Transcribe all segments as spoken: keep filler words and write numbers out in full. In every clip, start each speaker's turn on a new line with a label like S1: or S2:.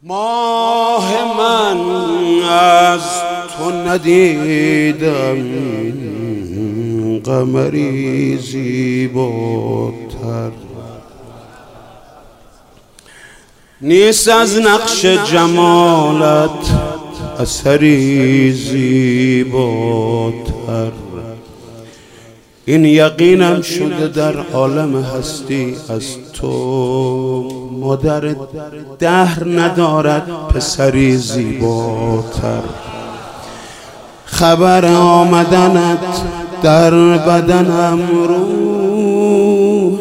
S1: ماه من از تو ندیدم قمری زیباتر، نیست از نقش جمالت اثری زیباتر. این یقینم شده در عالم هستی از تو مادر دهر ندارد پسری زیباتر. خبر آمدنت در بدنم روح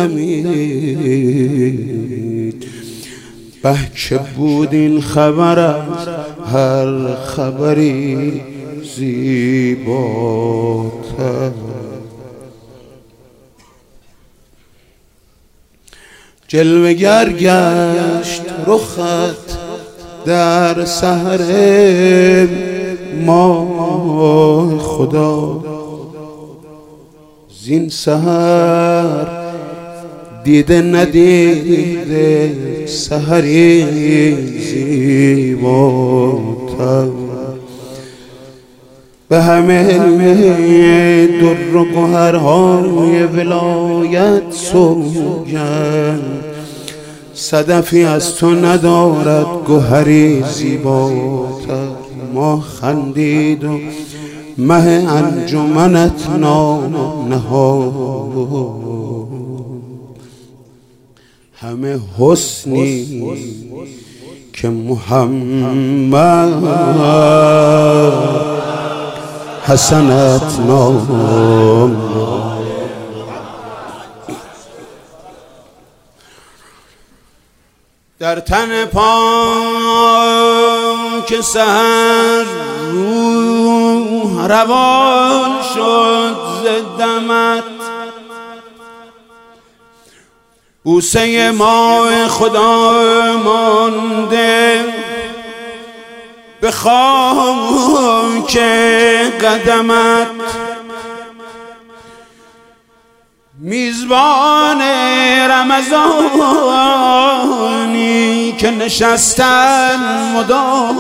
S1: دمید، به که بود این خبر از هر خبری زیباتر. جلوه گر گشت رخت در سحر ماه خدا، زین سحر دیده ندیده سحری زیباتر. به همه در و گوهرهای ولایت سوگند، صدفی از تو ندارد گوهری زیباتر. ما خندید و مه انجمنت نام نهاد، همه حسنی که محمد حسنت نام. در تن پاک سحر روح روان شد ز دمت، بوسه ماه خدا مانده به خاک قدمت. میزبان رمضانی که نشستن مدام،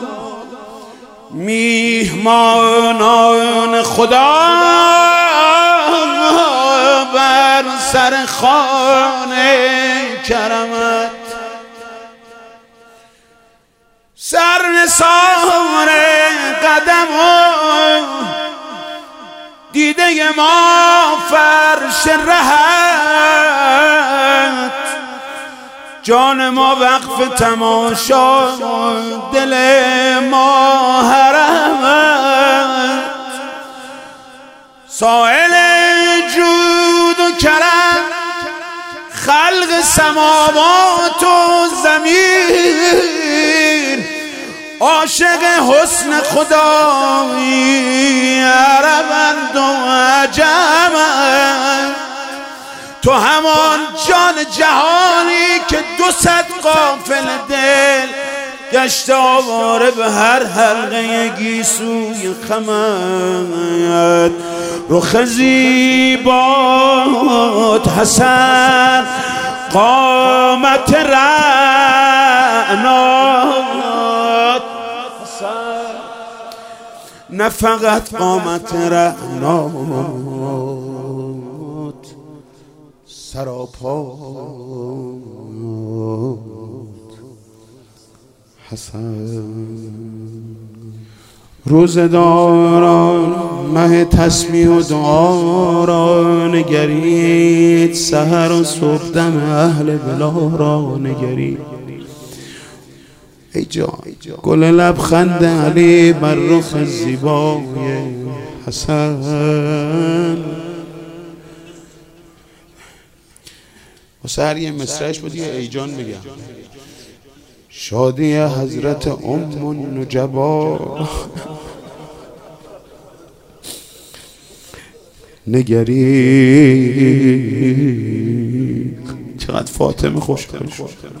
S1: میهمانان خدا بر سر خانه کرمت. سر نثار قدم و دیده ما فرش رهت، جان ما وقف تماشا دل ما حرمت. سائل جود و کرم خلق سماوات و زمین، عاشق حسن خدایی عربند و عجمند. تو همان جان جهانی که دو صد غافل دل گشت آواره به هر حلقه گیسوی خمت. رخ زیبات حسن قامت رعنات حسن، نه فقط قامت رعنات سراپات حسن. روزداران مه تسبیح و دعا را نگرید، سحر و صبحدم اهل بلا را نگرید. ای جان گل لبخند علی بر رخ زیبای حسن. واسه هر یه مصرعش بود یه ای جان بگم. شادی حضرت ام النجبا نگری. چقدر فاطمه خوش کنه.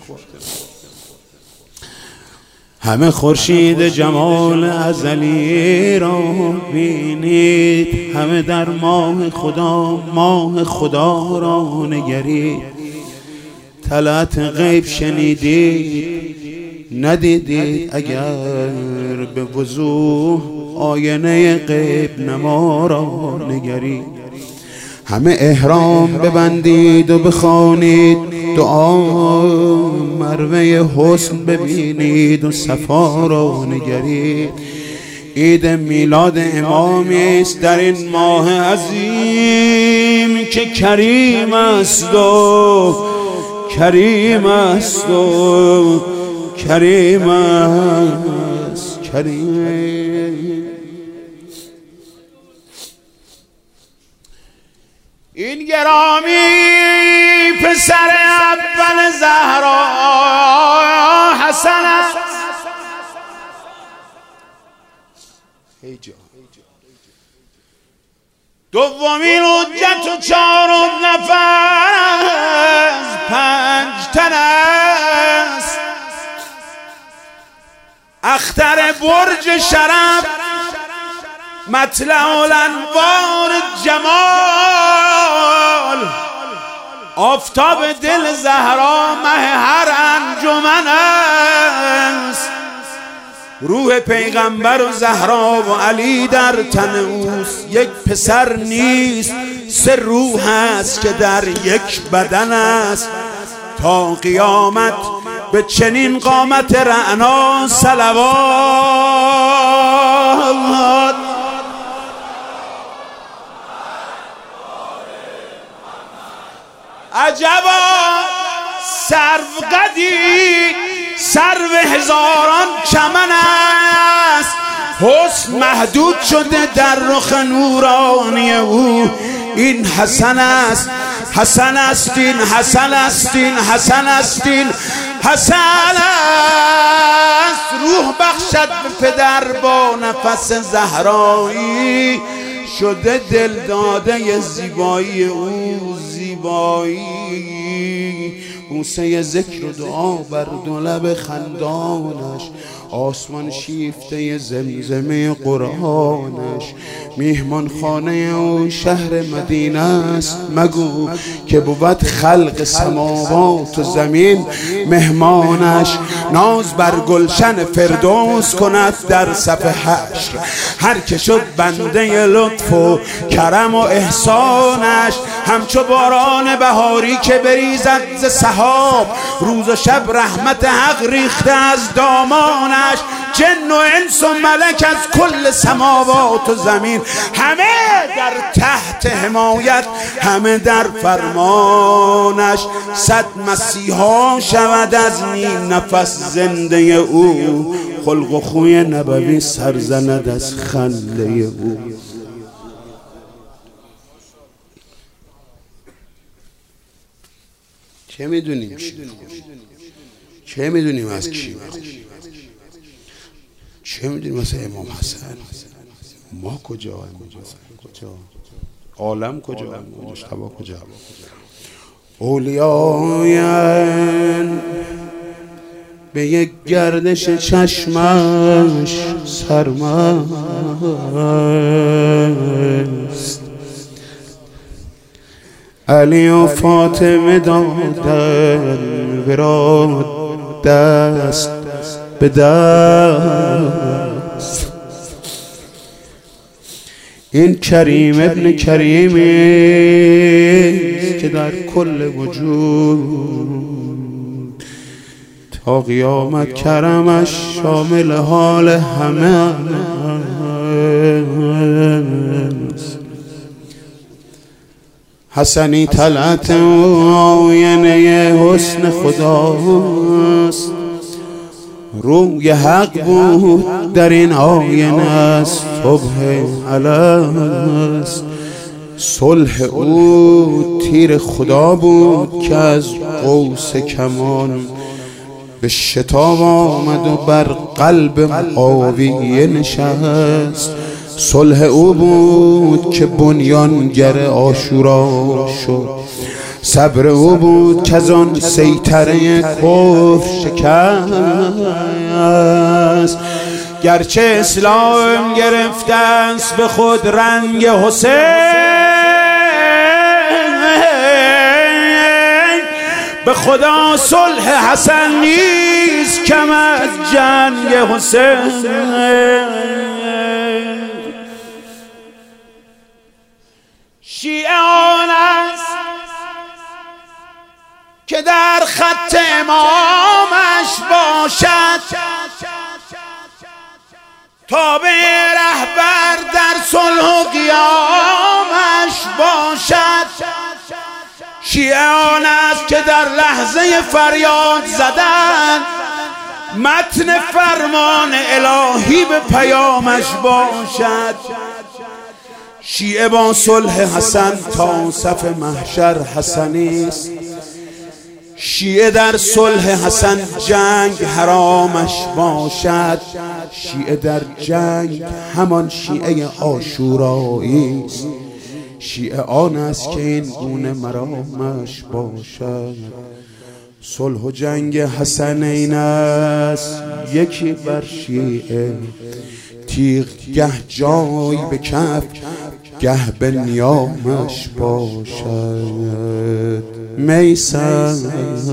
S1: همه خورشید جمال ازلی را بینید، همه در ماه خدا ماه خدا را نگرید. طلعت غیب شنیدید ندیدید اگر به وضوح آینه غیب نما را نگرید. همه احرام ببندید و بخوانید دعا مروه حسن ببینید و صفا را نگرید. عید میلاد امامی است در این ماه عظیم که کریم است و کریم است و کریم است کریم. این گرامی پسر اول زهرا حسن است. دومین حجت و چهارم نفس پنج تن است. اختر برج شرف مطلع الانوار جمال. آفتاب دل زهرا مه هر انجمن است. روح پیغمبر و زهرا و علی در تن اوست. یک پسر نیست سه روح است که در یک بدن است. تا قیامت به چنین قامت رعنا صلوات. عجبا سرو قدی سرو هزاران چمن است. حسن محدود شده در رخ نورانی او. این حسن است حسن است این حسن است این حسن است این حسن است. روح بخشد به پدر با نفس زهرایی. شده دل داده زیبایی او زیبایی. بوسه ذکر و دعا بر دو لب خندانش. آسمان شیفته زمزمه قرآنش. میهمان خانه او شهر مدینه است. مگو که بود خلق سماوات و زمین مهمانش. ناز بر گلشن فردوس کند در صف حشر. هر که شد بنده لطف و کرم و احسانش. همچو باران بهاری که بریزد ز سحاب. روز و شب رحمت حق ریخته از دامانش. جن و انس و ملک از کل سماوات و زمین همه در تحت حمایت همه در فرمانش. صد مسیحا شود از نیم نفس زنده او. خلق و خوی نبوی سرزند از خنده او. چه میدونیم چه میدونیم از کی؟ چه میدونیم مثلا امام حسن؟ ما کجا؟ کجا؟ عالم کجا؟ مجتبی کجا؟ اولیاین به یک گردش چشمش سرمست. علی و فاطمه دادن ورا دست به دست. این کریم ابن کریمی که در کل وجود تا قیامت کرمش شامل حال همه است. حسنی طلعت و آینه حسن خداست. روی حق بود در این آینه است. صبح الست صلح او تیر خدا بود که از قوس کمان به شتاب آمد و بر قلب معاویه نشست. صلح او بود که بنیانگر عاشورا شد. صبر او بود که از آن سیطره کفر شکست. گرچه اسلام گرفته است به خود رنگ حسین. به خدا صلح حسن نیست کم از جنگ حسین. شیعه آن است که در خط امامش باشد، تابع رهبر در صلح و قیامش باشد. شیعه آن است که در لحظه فریاد زدن متن فرمان الهی به پیامش باشد. شیعه با صلح حسن تا صف محشر حسنی است. شیعه در صلح حسن جنگ حرامش باشد. شیعه در جنگ همان شیعه عاشورایی است. شیعه آن است که این گونه مرامش باشد. صلح و جنگ حسنین است یکی بر شیعه، تیغ گه جای به کف گه به نیامش باشد. میسر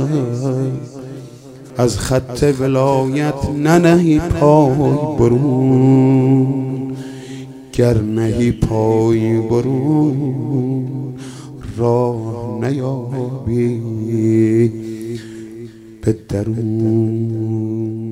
S1: از خط ولایت ننهی پای برون، گر نهی پای برون راه نیابی به درون.